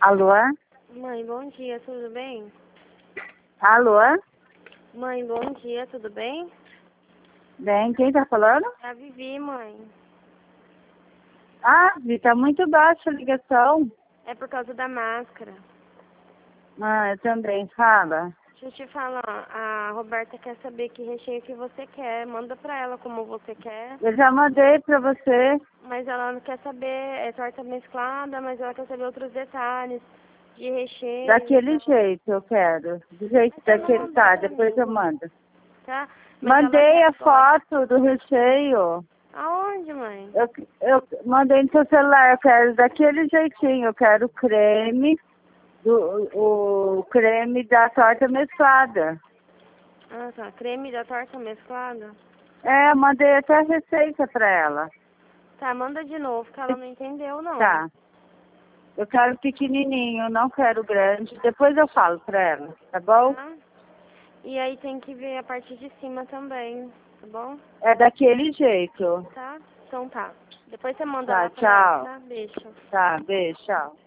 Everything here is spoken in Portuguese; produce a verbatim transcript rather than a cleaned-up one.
Alô? Mãe, bom dia, tudo bem? Alô? Mãe, bom dia, tudo bem? Bem, quem tá falando? É a Vivi, mãe. Ah, Vi, tá muito baixa a ligação. É por causa da máscara. Ah, eu também, fala. Deixa eu te falar, a Roberta quer saber que recheio que você quer. Manda pra ela como você quer. Eu já mandei pra você. Mas ela não quer saber, é torta mesclada, mas ela quer saber outros detalhes de recheio. Daquele Então... jeito eu quero. Do jeito Você daquele. mandou Tá, pra depois mim, eu mando. tá? Mas ela Mandei quer a pode. foto do recheio. Aonde, mãe? Eu, eu mandei no seu celular, eu quero daquele jeitinho. Eu quero creme, do, o creme da torta mesclada. Ah, tá. Creme da torta mesclada? É, mandei até a receita pra ela. Tá, manda de novo, que ela não entendeu, não. Tá. Eu quero pequenininho, não quero grande. Depois eu falo pra ela, tá bom? Tá? E aí tem que ver a parte de cima também, tá bom? É daquele jeito. Tá? Então tá. Depois você manda Tá, lá pra ela, tchau. tá? Beijo. Tá, beijo, tchau.